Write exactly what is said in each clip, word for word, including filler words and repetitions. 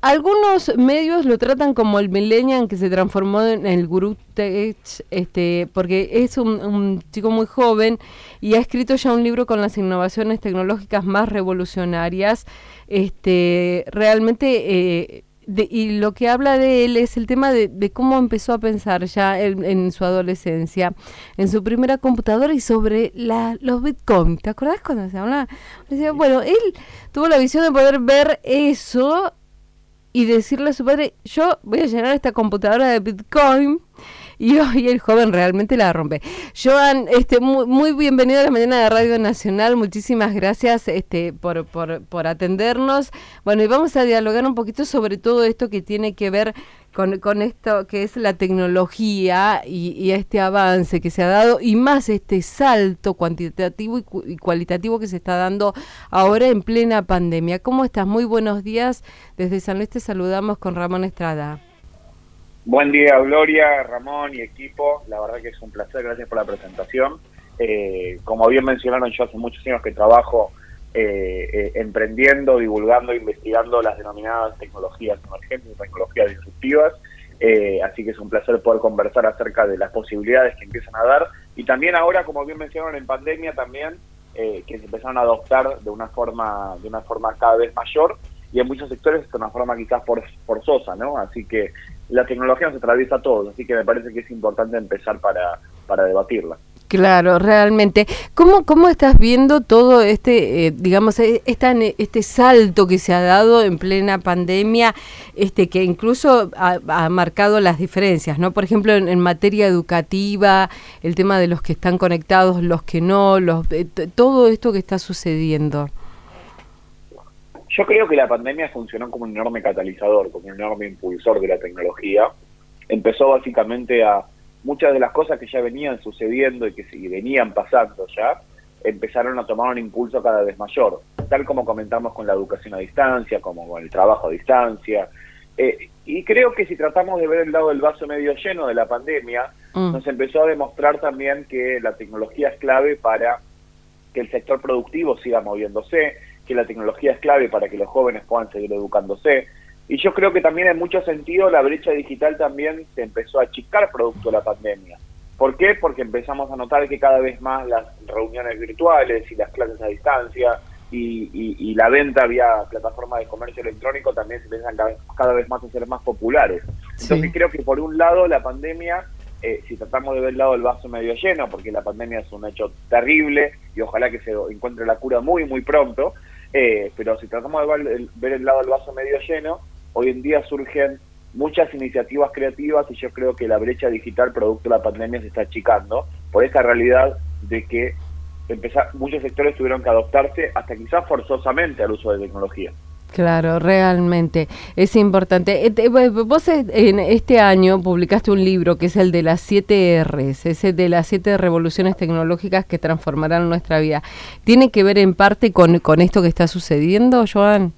algunos medios lo tratan como el millennial que se transformó en el gurú tech, este, porque es un, un chico muy joven y ha escrito ya un libro con las innovaciones tecnológicas más revolucionarias. Este, realmente, eh, de, y lo que habla de él es el tema de, de cómo empezó a pensar ya en, en su adolescencia, en su primera computadora y sobre la, los bitcoins. ¿Te acordás cuando se hablaba? Decía, bueno, él tuvo la visión de poder ver eso y decirle a su padre, yo voy a llenar esta computadora de Bitcoin, y hoy el joven realmente la rompe. Joan, este, muy, muy bienvenido a la mañana de Radio Nacional, muchísimas gracias este, por, por, por atendernos. Bueno, y vamos a dialogar un poquito sobre todo esto que tiene que ver con, con esto que es la tecnología y, y este avance que se ha dado, y más este salto cuantitativo y, cu- y cualitativo que se está dando ahora en plena pandemia. ¿Cómo estás? Muy buenos días. Desde San Luis te saludamos con Ramón Estrada. Buen día, Gloria, Ramón y equipo. La verdad que es un placer, gracias por la presentación. Eh, como bien mencionaron, yo hace muchos años que trabajo eh, eh, emprendiendo, divulgando, investigando las denominadas tecnologías emergentes, tecnologías disruptivas. Eh, así que es un placer poder conversar acerca de las posibilidades que empiezan a dar. Y también ahora, como bien mencionaron, en pandemia también, eh, que se empezaron a adoptar de una forma, de una forma cada vez mayor. Y en muchos sectores de una forma quizás for, forzosa, ¿no? Así que la tecnología nos atraviesa a todos, así que me parece que es importante empezar para, para debatirla. Claro, realmente. ¿Cómo, cómo estás viendo todo este, eh, digamos, esta, este salto que se ha dado en plena pandemia, este que incluso ha, ha marcado las diferencias, ¿no? Por ejemplo, en, en materia educativa, el tema de los que están conectados, los que no, los eh, t- todo esto que está sucediendo. Yo creo que la pandemia funcionó como un enorme catalizador, como un enorme impulsor de la tecnología. Empezó básicamente a muchas de las cosas que ya venían sucediendo y que y venían pasando ya, empezaron a tomar un impulso cada vez mayor, tal como comentamos con la educación a distancia, como con el trabajo a distancia. Eh, y creo que si tratamos de ver el lado del vaso medio lleno de la pandemia, mm. nos empezó a demostrar también que la tecnología es clave para que el sector productivo siga moviéndose, que la tecnología es clave para que los jóvenes puedan seguir educándose. Y yo creo que también en muchos sentidos la brecha digital también se empezó a achicar producto de la pandemia. ¿Por qué? Porque empezamos a notar que cada vez más las reuniones virtuales y las clases a distancia y, y, y la venta vía plataforma de comercio electrónico también se empiezan cada vez, cada vez más a ser más populares. Entonces sí. Creo que por un lado la pandemia, eh, si tratamos de ver el lado del vaso medio lleno, porque la pandemia es un hecho terrible y ojalá que se encuentre la cura muy muy pronto, Eh, pero si tratamos de ver el, ver el lado del vaso medio lleno, hoy en día surgen muchas iniciativas creativas y yo creo que la brecha digital producto de la pandemia se está achicando por esta realidad de que empezar, muchos sectores tuvieron que adoptarse hasta quizás forzosamente al uso de tecnología. Claro, realmente es importante. Vos en este año publicaste un libro que es el de las siete R's, ese de las siete revoluciones tecnológicas que transformarán nuestra vida. ¿Tiene que ver en parte con, con esto que está sucediendo, Joan?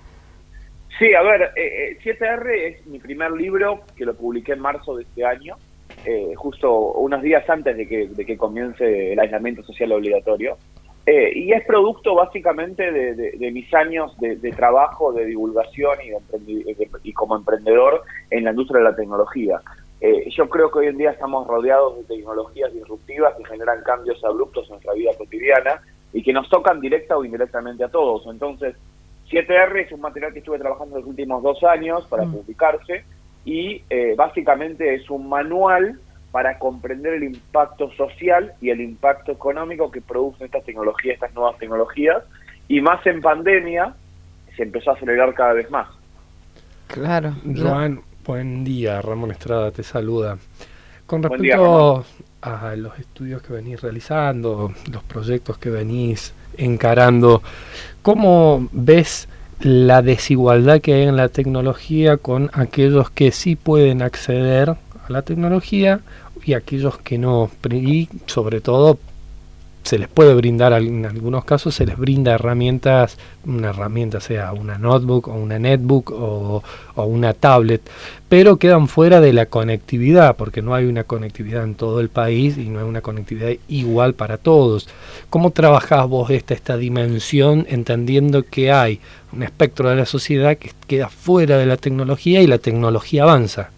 Sí, a ver, eh, siete R es mi primer libro que lo publiqué en marzo de este año, eh, justo unos días antes de que, de que comience el aislamiento social obligatorio. Eh, y es producto básicamente de, de, de mis años de, de trabajo, de divulgación y, de emprendi- de, y como emprendedor en la industria de la tecnología. Eh, yo creo que hoy en día estamos rodeados de tecnologías disruptivas que generan cambios abruptos en nuestra vida cotidiana y que nos tocan directa o indirectamente a todos. Entonces, siete R es un material que estuve trabajando los últimos dos años para mm. publicarse y eh, básicamente es un manual para comprender el impacto social y el impacto económico que producen estas tecnologías, estas nuevas tecnologías, y más en pandemia se empezó a acelerar cada vez más. Claro. Joan, no. Buen día, Ramón Estrada te saluda. Con respecto día, a los estudios que venís realizando, los proyectos que venís encarando, ¿cómo ves la desigualdad que hay en la tecnología con aquellos que sí pueden acceder a la tecnología y aquellos que no, y sobre todo se les puede brindar, en algunos casos se les brinda herramientas, una herramienta sea una notebook o una netbook o, o una tablet, pero quedan fuera de la conectividad, porque no hay una conectividad en todo el país y no hay una conectividad igual para todos. ¿Cómo trabajás vos esta, esta dimensión, entendiendo que hay un espectro de la sociedad que queda fuera de la tecnología y la tecnología avanza?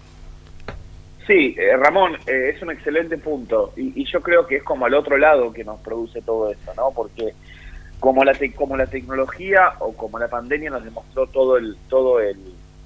Sí, eh, Ramón, eh, es un excelente punto y, y yo creo que es como al otro lado que nos produce todo esto, ¿no? Porque como la te, como la tecnología o como la pandemia nos demostró todo el todo el,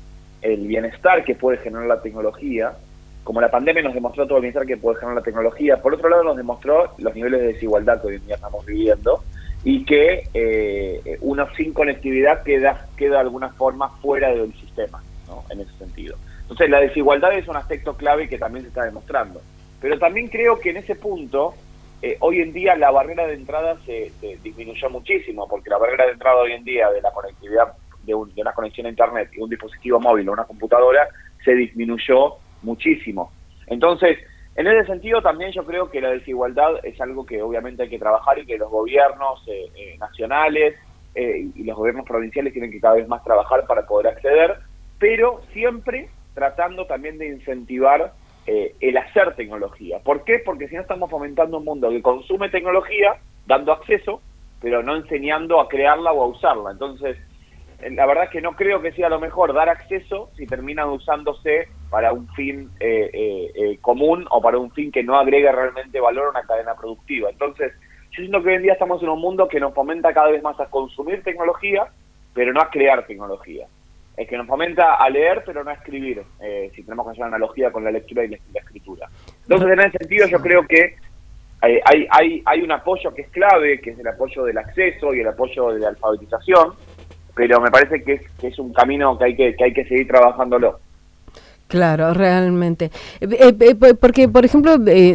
el bienestar que puede generar la tecnología, como la pandemia nos demostró todo el bienestar que puede generar la tecnología, por otro lado nos demostró los niveles de desigualdad que hoy en día estamos viviendo y que eh, uno sin conectividad queda queda de alguna forma fuera del sistema, ¿no? En ese sentido. Entonces la desigualdad es un aspecto clave que también se está demostrando. Pero también creo que en ese punto, eh, hoy en día la barrera de entrada se, se disminuyó muchísimo, porque la barrera de entrada hoy en día de la conectividad, de, un, de una conexión a internet y un dispositivo móvil o una computadora, se disminuyó muchísimo. Entonces, en ese sentido también yo creo que la desigualdad es algo que obviamente hay que trabajar y que los gobiernos eh, eh, nacionales eh, y los gobiernos provinciales tienen que cada vez más trabajar para poder acceder, pero siempre tratando también de incentivar eh, el hacer tecnología. ¿Por qué? Porque si no estamos fomentando un mundo que consume tecnología, dando acceso, pero no enseñando a crearla o a usarla. Entonces, la verdad es que no creo que sea lo mejor dar acceso si terminan usándose para un fin eh, eh, eh, común o para un fin que no agrega realmente valor a una cadena productiva. Entonces, yo siento que hoy en día estamos en un mundo que nos fomenta cada vez más a consumir tecnología, pero no a crear tecnología. Es que nos fomenta a leer, pero no a escribir, eh, si tenemos que hacer una analogía con la lectura y la, la escritura. Entonces, en ese sentido, yo creo que hay, hay, hay, hay un apoyo que es clave, que es el apoyo del acceso y el apoyo de la alfabetización, pero me parece que es, que es un camino que hay que, que hay que seguir trabajándolo. Claro, realmente. Eh, eh, porque, por ejemplo, eh,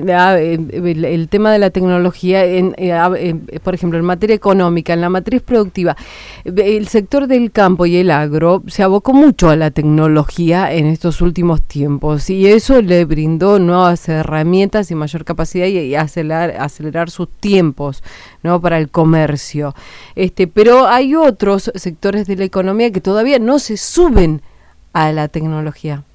el, el tema de la tecnología, en, eh, eh, por ejemplo, en materia económica, en la matriz productiva, el sector del campo y el agro se abocó mucho a la tecnología en estos últimos tiempos y eso le brindó nuevas herramientas y mayor capacidad y, y acelerar, acelerar sus tiempos, ¿no? Para el comercio. Este, pero hay otros sectores de la economía que todavía no se suben a la tecnología.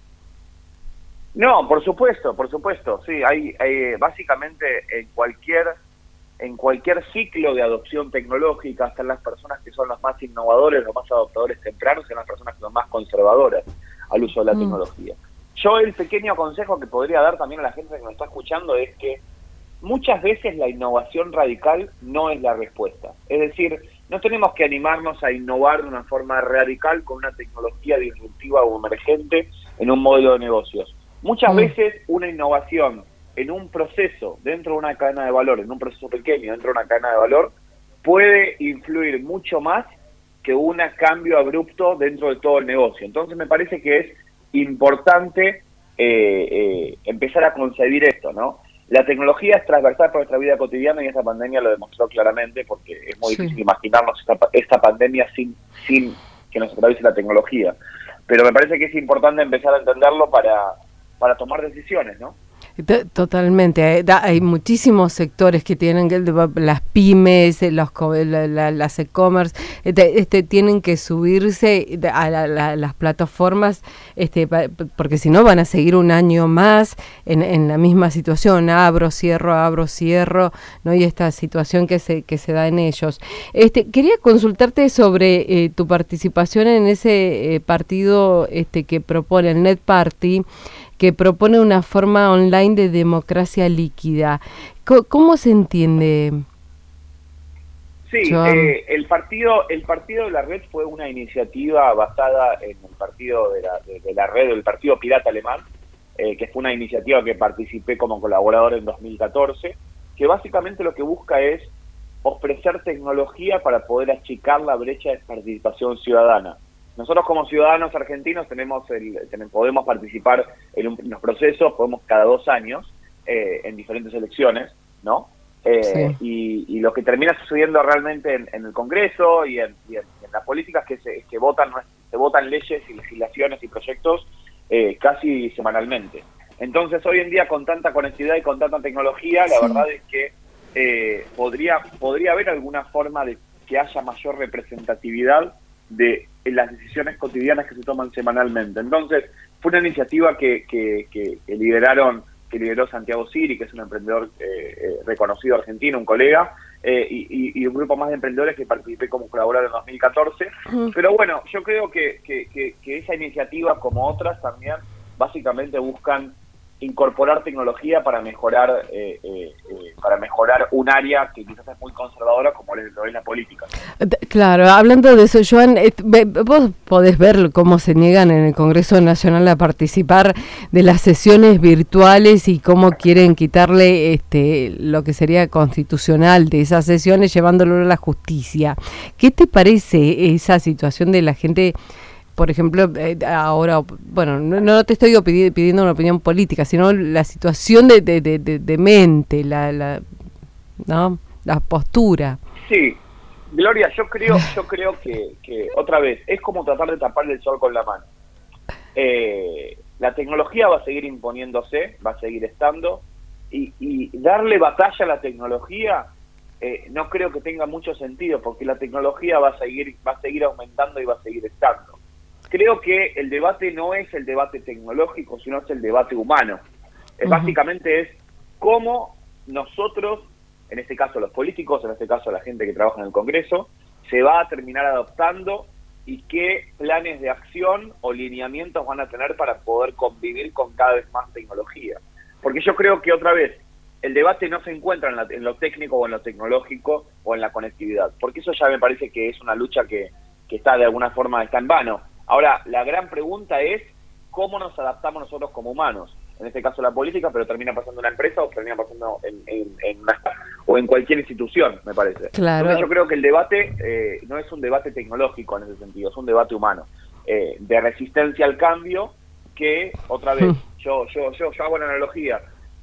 No, por supuesto, por supuesto, sí, hay, hay básicamente en cualquier en cualquier ciclo de adopción tecnológica están las personas que son los más innovadores, los más adoptadores tempranos, y las personas que son más conservadoras al uso de la mm. tecnología. Yo el pequeño consejo que podría dar también a la gente que nos está escuchando es que muchas veces la innovación radical no es la respuesta. Es decir, no tenemos que animarnos a innovar de una forma radical con una tecnología disruptiva o emergente en un modelo de negocios. Muchas mm. veces una innovación en un proceso dentro de una cadena de valor, en un proceso pequeño dentro de una cadena de valor, puede influir mucho más que un cambio abrupto dentro de todo el negocio. Entonces me parece que es importante eh, eh, empezar a concebir esto, ¿no? La tecnología es transversal para nuestra vida cotidiana y esta pandemia lo demostró claramente, porque es muy sí. difícil imaginarnos esta, esta pandemia sin, sin que nos atraviese la tecnología. Pero me parece que es importante empezar a entenderlo para... para tomar decisiones, ¿no? Totalmente, hay muchísimos sectores que tienen que, las pymes, los, la, la, las e-commerce, este, este, tienen que subirse a la, la, las plataformas, este, porque si no van a seguir un año más en, en la misma situación, abro, cierro, abro, cierro, ¿no? Y esta situación que se que se da en ellos. Este, quería consultarte sobre eh, tu participación en ese eh, partido este, que propone el Net Party, que propone una forma online de democracia líquida. ¿Cómo, cómo se entiende? Sí, eh, el partido el partido de la red fue una iniciativa basada en el partido de la, de, de la red, el Partido Pirata Alemán, eh, que fue una iniciativa que participé como colaborador en dos mil catorce, que básicamente lo que busca es ofrecer tecnología para poder achicar la brecha de participación ciudadana. Nosotros como ciudadanos argentinos tenemos el, tenemos, podemos participar en, un, en los procesos, podemos cada dos años eh, en diferentes elecciones, ¿no? Eh, sí. y, y lo que termina sucediendo realmente en, en el Congreso y en, y en, en las políticas que se que votan se votan leyes y legislaciones y proyectos eh, casi semanalmente. Entonces hoy en día con tanta conectividad y con tanta tecnología, la sí. verdad es que eh, podría, podría haber alguna forma de que haya mayor representatividad de en las decisiones cotidianas que se toman semanalmente. Entonces, fue una iniciativa que, que, que, que lideraron, que lideró Santiago Siri, que es un emprendedor eh, eh, reconocido argentino, un colega, eh, y, y un grupo más de emprendedores que participé como colaborador en dos mil catorce. Uh-huh. Pero bueno, yo creo que, que, que, que esa iniciativa, como otras también, básicamente buscan incorporar tecnología para mejorar eh, eh, eh, para mejorar un área que quizás es muy conservadora como es la política. Claro, hablando de eso, Joan, eh, vos podés ver cómo se niegan en el Congreso Nacional a participar de las sesiones virtuales y cómo quieren quitarle este lo que sería constitucional de esas sesiones llevándolo a la justicia. ¿Qué te parece esa situación de la gente? Por ejemplo, eh, ahora, bueno, no, no te estoy pidi- pidiendo una opinión política, sino la situación de, de, de, de mente, la, la, ¿no? La postura. Sí, Gloria, yo creo, yo creo que, que otra vez es como tratar de tapar el sol con la mano. Eh, la tecnología va a seguir imponiéndose, va a seguir estando, y, y darle batalla a la tecnología eh, no creo que tenga mucho sentido, porque la tecnología va a seguir, va a seguir aumentando y va a seguir estando. Creo que el debate no es el debate tecnológico, sino es el debate humano. Uh-huh. Básicamente es cómo nosotros, en este caso los políticos, en este caso la gente que trabaja en el Congreso, se va a terminar adoptando y qué planes de acción o lineamientos van a tener para poder convivir con cada vez más tecnología. Porque yo creo que otra vez, el debate no se encuentra en, la, en lo técnico o en lo tecnológico o en la conectividad, porque eso ya me parece que es una lucha que, que está de alguna forma está en vano. Ahora, la gran pregunta es cómo nos adaptamos nosotros como humanos, en este caso la política, pero termina pasando en una empresa o termina pasando en, en, en una, o en cualquier institución, me parece. Claro. Entonces yo creo que el debate eh, no es un debate tecnológico en ese sentido, es un debate humano, eh, de resistencia al cambio, que otra vez, yo yo yo, yo hago una analogía,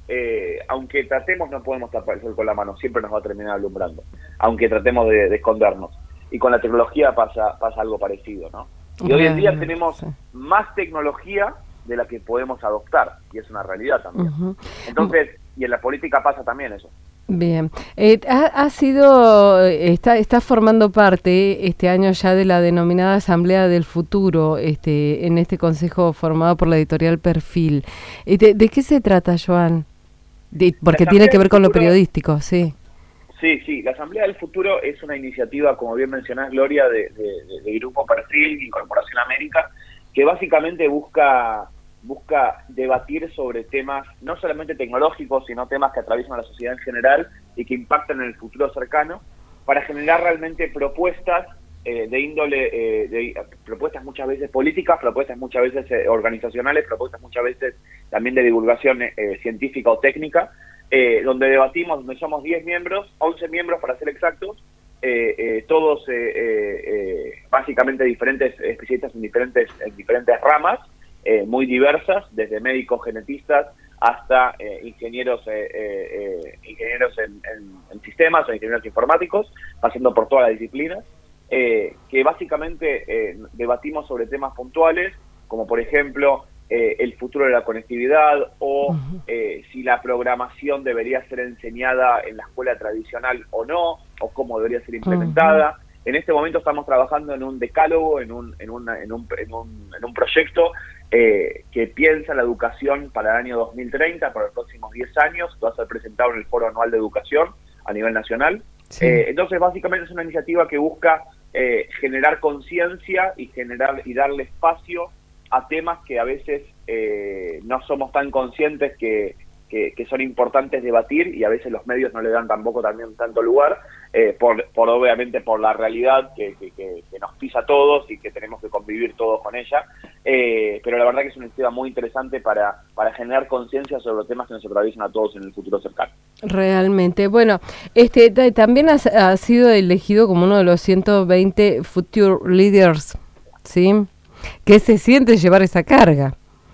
eh, aunque tratemos no podemos tapar el sol con la mano, siempre nos va a terminar alumbrando, aunque tratemos de, de escondernos. Y con la tecnología pasa pasa algo parecido, ¿no? Y hoy en día tenemos sí. más tecnología de la que podemos adoptar, y es una realidad también. Uh-huh. Entonces, y en la política pasa también eso. Bien, eh, ha, ha sido, está, está formando parte este año ya de la denominada Asamblea del Futuro, este, en este consejo formado por la editorial Perfil. ¿De, de qué se trata, Joan? De, porque tiene que ver con lo periodístico, sí. Sí, sí, la Asamblea del Futuro es una iniciativa, como bien mencionás, Gloria, de, de, de, de Grupo Perfil, Incorporación América, que básicamente busca busca debatir sobre temas no solamente tecnológicos, sino temas que atraviesan a la sociedad en general y que impactan en el futuro cercano, para generar realmente propuestas eh, de índole, eh, de, propuestas muchas veces políticas, propuestas muchas veces eh, organizacionales, propuestas muchas veces también de divulgación eh, científica o técnica, Eh, donde debatimos, donde somos diez miembros, once miembros para ser exactos, eh, eh, todos eh, eh, eh, básicamente diferentes especialistas en diferentes, en diferentes ramas, eh, muy diversas, desde médicos genetistas hasta eh, ingenieros eh, eh, ingenieros en, en, en sistemas o ingenieros informáticos, pasando por todas las disciplinas, eh, que básicamente eh, debatimos sobre temas puntuales, como por ejemplo Eh, el futuro de la conectividad o eh, si la programación debería ser enseñada en la escuela tradicional o no, o cómo debería ser implementada. Uh-huh. En este momento estamos trabajando en un decálogo, en un, en una, en un, en un, en un proyecto eh, que piensa la educación para el año dos mil treinta, para los próximos diez años, que va a ser presentado en el Foro Anual de Educación a nivel nacional. Sí. Eh, entonces, básicamente es una iniciativa que busca eh, generar conciencia y generar y darle espacio a temas que a veces eh, no somos tan conscientes que, que, que son importantes debatir, y a veces los medios no le dan tampoco también tanto lugar, eh, por, por obviamente por la realidad que, que, que, que nos pisa a todos y que tenemos que convivir todos con ella, eh, pero la verdad que es una iniciativa muy interesante para, para generar conciencia sobre los temas que nos atraviesan a todos en el futuro cercano. Realmente, bueno, este t- también ha, ha sido elegido como uno de los ciento veinte Future Leaders, ¿sí? ¿Qué se siente llevar esa carga?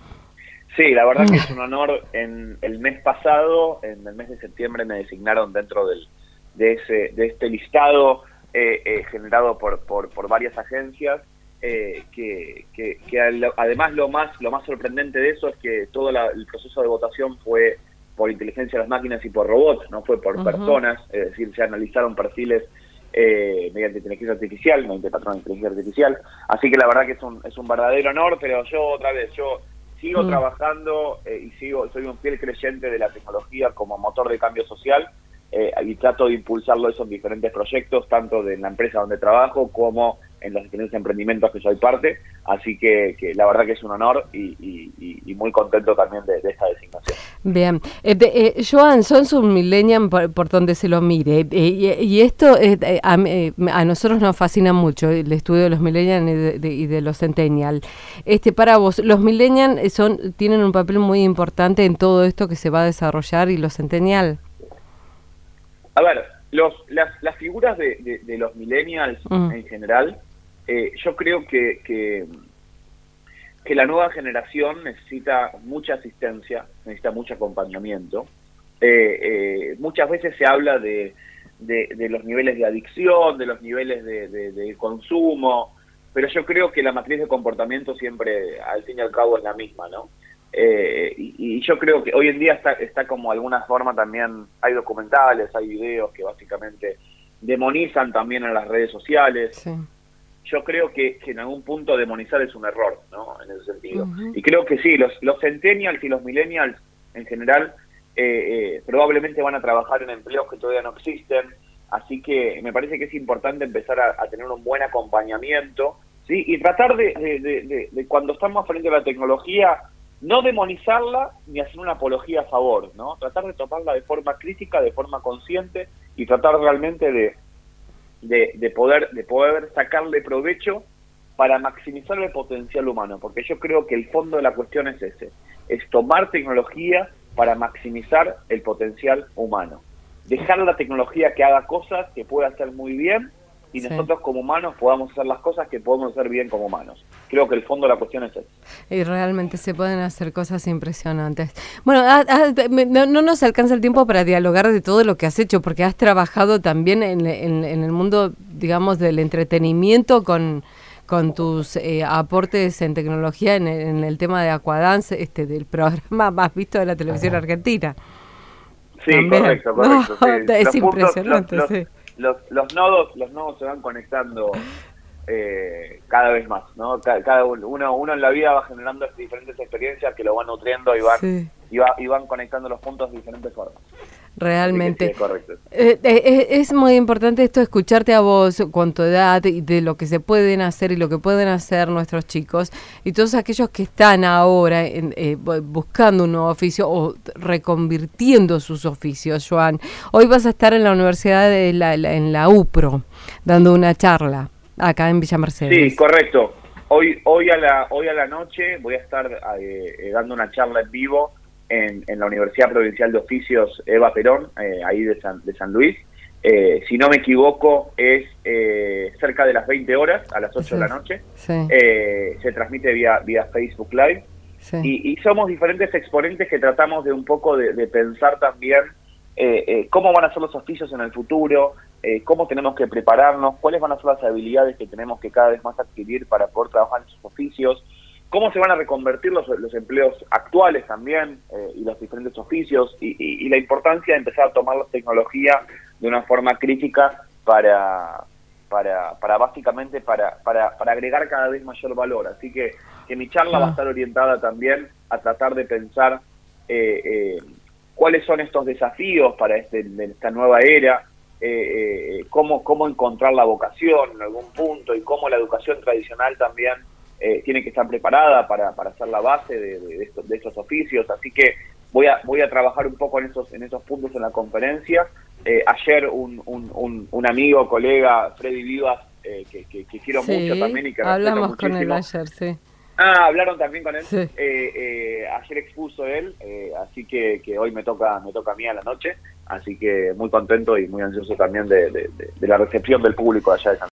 Sí, la verdad que es un honor. En el mes pasado, en el mes de septiembre, me designaron dentro del, de ese de este listado eh, eh, generado por, por, por varias agencias, eh, que, que, que al, además lo más lo más sorprendente de eso es que todo la, el proceso de votación fue por inteligencia de las máquinas y por robots, no fue por uh-huh. personas, es decir, se analizaron perfiles eh, mediante inteligencia artificial, mediante patrones de inteligencia artificial, así que la verdad que es un, es un verdadero honor, pero yo otra vez, yo sigo uh-huh. trabajando eh, y sigo soy un fiel creyente de la tecnología como motor de cambio social, eh, y trato de impulsarlo eso en diferentes proyectos, tanto de la empresa donde trabajo como en los diferentes emprendimientos que soy parte, así que, que la verdad que es un honor y, y, y muy contento también de, de esta designación. Bien, eh, eh, Joan, sos un millennial por, por donde se lo mire, eh, y, y esto eh, a, eh, a nosotros nos fascina mucho, el estudio de los millennials y de, de, y de los centennials. Este, para vos, los millennials son tienen un papel muy importante en todo esto que se va a desarrollar, y los centennials. A ver, los, las, las figuras de, de, de los millennials uh-huh. en general, eh, yo creo que, que, que la nueva generación necesita mucha asistencia, necesita mucho acompañamiento. Eh, eh, muchas veces se habla de, de, de los niveles de adicción, de los niveles de, de, de consumo, pero yo creo que la matriz de comportamiento siempre, al fin y al cabo, es la misma, ¿no? Eh, y, y yo creo que hoy en día está, está como de alguna forma también, hay documentales, hay videos que básicamente demonizan también en las redes sociales. Sí. Yo creo que, que en algún punto demonizar es un error, ¿no? En ese sentido. Uh-huh. Y creo que sí, los, los centennials y los millennials en general eh, eh, probablemente van a trabajar en empleos que todavía no existen, así que me parece que es importante empezar a, a tener un buen acompañamiento, ¿sí? Y tratar de, de, de, de, de cuando estamos frente a la tecnología, no demonizarla ni hacer una apología a favor, ¿no? Tratar de tomarla de forma crítica, de forma consciente, y tratar realmente de, de, de poder de poder sacarle provecho para maximizar el potencial humano, porque yo creo que el fondo de la cuestión es ese, es tomar tecnología para maximizar el potencial humano. Dejar la tecnología que haga cosas que pueda hacer muy bien, y sí. nosotros como humanos podamos hacer las cosas que podemos hacer bien como humanos. Creo que el fondo de la cuestión es ese. Y realmente se pueden hacer cosas impresionantes. Bueno, a, a, no, no nos alcanza el tiempo para dialogar de todo lo que has hecho, porque has trabajado también en, en, en el mundo, digamos, del entretenimiento con, con tus eh, aportes en tecnología en el, en el tema de Aquadance, este, del programa más visto de la televisión argentina. Sí, también. correcto, correcto. No, sí. Es los impresionante, puntos, los, sí. Los, los nodos los nodos se van conectando eh, cada vez más, ¿no? Cada, cada uno, uno en la vida va generando diferentes experiencias que lo van nutriendo y van sí. y, va, y van conectando los puntos de diferentes formas. Realmente. Sí, correcto. Eh, eh, es muy importante esto, escucharte a vos con tu edad y de lo que se pueden hacer y lo que pueden hacer nuestros chicos y todos aquellos que están ahora en, eh, buscando un nuevo oficio o reconvirtiendo sus oficios, Joan. Hoy vas a estar en la Universidad de la, la, en la U P R O dando una charla acá en Villa Mercedes. Sí, correcto. Hoy hoy a la hoy a la noche voy a estar eh, dando una charla en vivo En, en la Universidad Provincial de Oficios Eva Perón, eh, ahí de San, de San Luis. Eh, si no me equivoco, es eh, cerca de las veinte horas, a las ocho sí, de la noche. Sí. Eh, se transmite vía, vía Facebook Live. Sí. Y, y somos diferentes exponentes que tratamos de un poco de, de pensar también eh, eh, cómo van a ser los oficios en el futuro, eh, cómo tenemos que prepararnos, cuáles van a ser las habilidades que tenemos que cada vez más adquirir para poder trabajar en esos oficios, cómo se van a reconvertir los, los empleos actuales también eh, y los diferentes oficios y, y, y la importancia de empezar a tomar la tecnología de una forma crítica para para para básicamente para para, para agregar cada vez mayor valor. Así que, que mi charla ah. va a estar orientada también a tratar de pensar eh, eh, cuáles son estos desafíos para este, esta nueva era, eh, eh, cómo, cómo encontrar la vocación en algún punto y cómo la educación tradicional también Eh, tiene que estar preparada para, para ser la base de, de, de, estos, de estos oficios, así que voy a voy a trabajar un poco en esos en esos puntos en la conferencia. Eh, ayer un, un, un, un amigo, colega, Freddy Vivas, eh, que, que, que quiero sí, mucho también y que hablamos con él ayer, sí. Ah, hablaron también con él. Sí. Eh, eh, ayer expuso él, eh, así que, que hoy me toca me toca a mí a la noche, así que muy contento y muy ansioso también de, de, de, de la recepción del público allá de San